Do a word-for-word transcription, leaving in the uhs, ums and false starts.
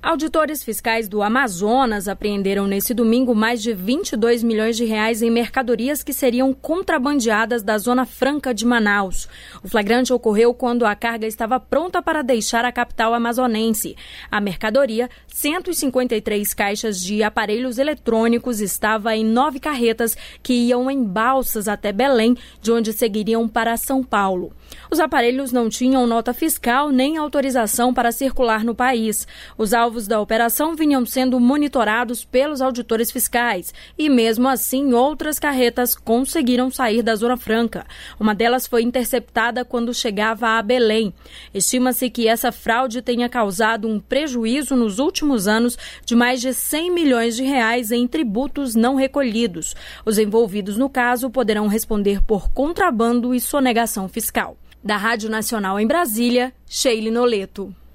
Auditores fiscais do Amazonas apreenderam nesse domingo mais de vinte e dois milhões de reais em mercadorias que seriam contrabandeadas da Zona Franca de Manaus. O flagrante ocorreu quando a carga estava pronta para deixar a capital amazonense. A mercadoria, cento e cinquenta e três caixas de aparelhos eletrônicos, estava em nove carretas que iam em balsas até Belém, de onde seguiriam para São Paulo. Os aparelhos não tinham nota fiscal nem autorização para circular no país. Os alvos da operação vinham sendo monitorados pelos auditores fiscais e, mesmo assim, outras carretas conseguiram sair da Zona Franca. Uma delas foi interceptada quando chegava a Belém. Estima-se que essa fraude tenha causado um prejuízo nos últimos anos de mais de cem milhões de reais em tributos não recolhidos. Os envolvidos no caso poderão responder por contrabando e sonegação fiscal. Da Rádio Nacional em Brasília, Sheila Noleto.